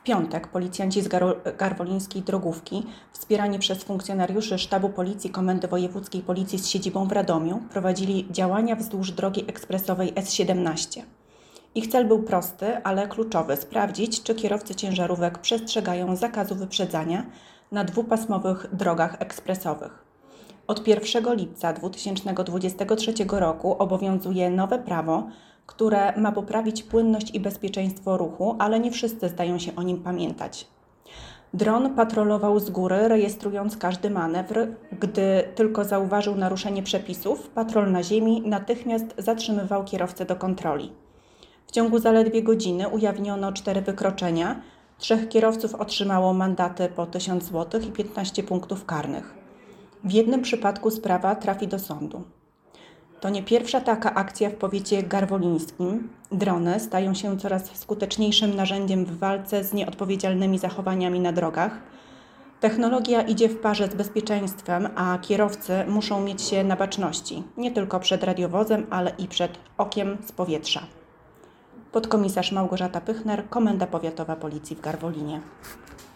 piątek policjanci z garwolińskiej Drogówki, wspierani przez funkcjonariuszy Sztabu Policji Komendy Wojewódzkiej Policji z siedzibą w Radomiu, prowadzili działania wzdłuż drogi ekspresowej S17. Ich cel był prosty, ale kluczowy – sprawdzić, czy kierowcy ciężarówek przestrzegają zakazu wyprzedzania na dwupasmowych drogach ekspresowych. Od 1 lipca 2023 roku obowiązuje nowe prawo, które ma poprawić płynność i bezpieczeństwo ruchu, ale nie wszyscy zdają się o nim pamiętać. Dron patrolował z góry, rejestrując każdy manewr. Gdy tylko zauważył naruszenie przepisów, patrol na ziemi natychmiast zatrzymywał kierowcę do kontroli. W ciągu zaledwie godziny ujawniono 4 wykroczenia, 3 kierowców otrzymało mandaty po 1000 zł i 15 punktów karnych. W jednym przypadku sprawa trafi do sądu. To nie pierwsza taka akcja w powiecie garwolińskim. Drony stają się coraz skuteczniejszym narzędziem w walce z nieodpowiedzialnymi zachowaniami na drogach. Technologia idzie w parze z bezpieczeństwem, a kierowcy muszą mieć się na baczności, nie tylko przed radiowozem, ale i przed okiem z powietrza. Podkomisarz Małgorzata Pychner, Komenda Powiatowa Policji w Garwolinie.